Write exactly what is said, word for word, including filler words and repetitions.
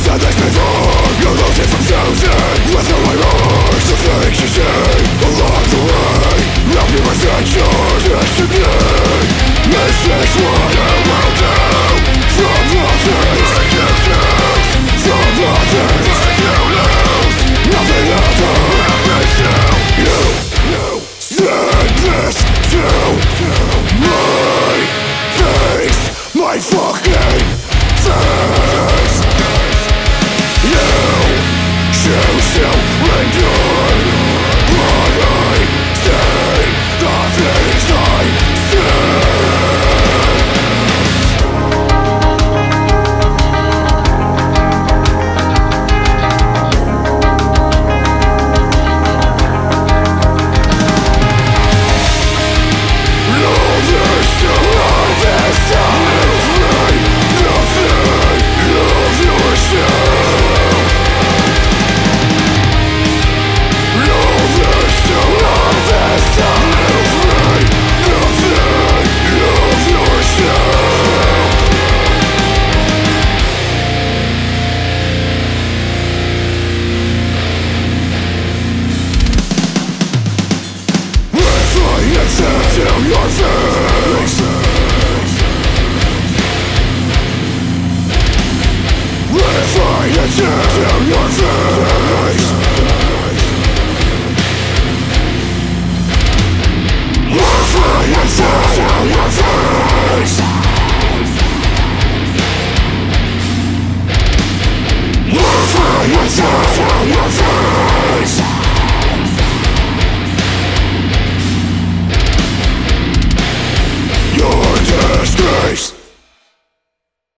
My fucking face. You choose to endure, but I say the things I say. Love is still on this side. Till your face. If I attempt till your face. If I attempt till your face. If I attempt till your face.